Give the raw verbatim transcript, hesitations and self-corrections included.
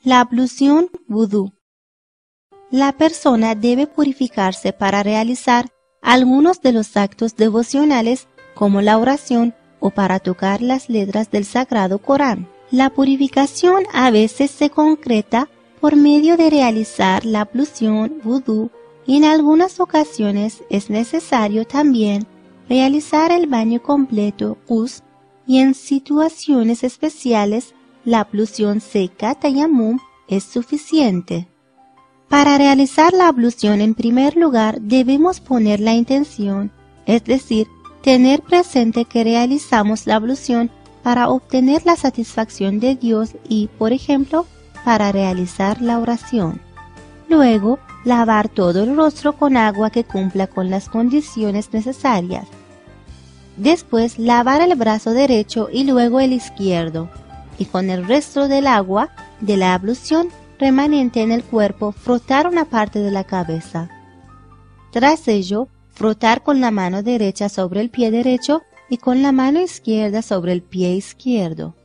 La ablución vudú. La persona debe purificarse para realizar algunos de los actos devocionales como la oración o para tocar las letras del Sagrado Corán. La purificación a veces se concreta por medio de realizar la ablución vudú y en algunas ocasiones es necesario también realizar el baño completo ghusl y en situaciones especiales la ablución seca tayammum es suficiente. Para realizar la ablución en primer lugar debemos poner la intención, es decir, tener presente que realizamos la ablución para obtener la satisfacción de Dios y, por ejemplo, para realizar la oración. Luego, lavar todo el rostro con agua que cumpla con las condiciones necesarias. Después, lavar el brazo derecho y luego el izquierdo, y con el resto del agua de la ablución remanente en el cuerpo, frotar una parte de la cabeza. Tras ello, frotar con la mano derecha sobre el pie derecho y con la mano izquierda sobre el pie izquierdo.